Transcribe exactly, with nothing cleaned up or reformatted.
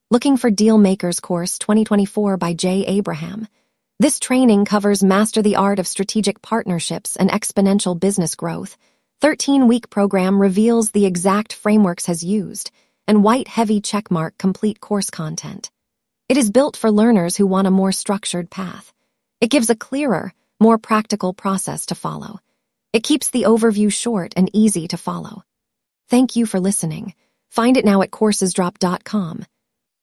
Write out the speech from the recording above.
Looking for Deal Makers Course twenty twenty-four by Jay Abraham. This training covers Master the Art of Strategic Partnerships and Exponential Business Growth. thirteen-week program reveals the exact frameworks has used, and white heavy checkmark complete course content. It is built for learners who want a more structured path. It gives a clearer, more practical process to follow. It keeps the overview short and easy to follow. Thank you for listening. Find it now at coursesdrop dot com.